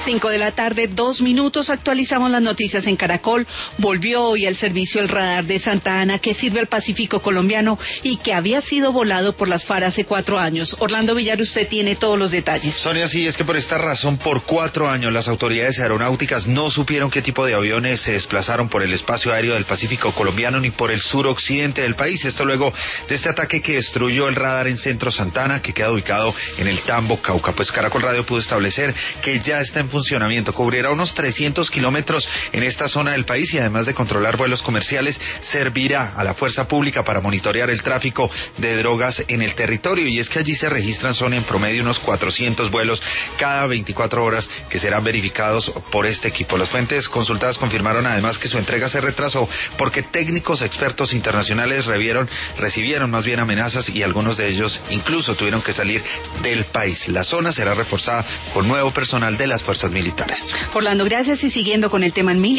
5:02 p.m, actualizamos las noticias en Caracol. Volvió hoy al servicio el radar de Santa Ana que sirve al Pacífico colombiano y que había sido volado por las FARC hace 4 años. Orlando Villar, usted tiene todos los detalles. Sonia, sí, es que por esta razón, por 4 años, las autoridades aeronáuticas no supieron qué tipo de aviones se desplazaron por el espacio aéreo del Pacífico colombiano ni por el suroccidente del país. Esto luego de este ataque que destruyó el radar en Centro Santa Ana, que queda ubicado en el Tambo, Cauca. Pues Caracol Radio pudo establecer que ya está en funcionamiento, cubrirá unos 300 kilómetros en esta zona del país y además de controlar vuelos comerciales, servirá a la fuerza pública para monitorear el tráfico de drogas en el territorio. Y es que allí se registran, son en promedio unos 400 vuelos cada 24 horas que serán verificados por este equipo. Las fuentes consultadas confirmaron además que su entrega se retrasó porque técnicos expertos internacionales recibieron más bien amenazas y algunos de ellos incluso tuvieron que salir del país. La zona será reforzada con nuevo personal de las fuerzas militares. Orlando, gracias. Y siguiendo con el tema en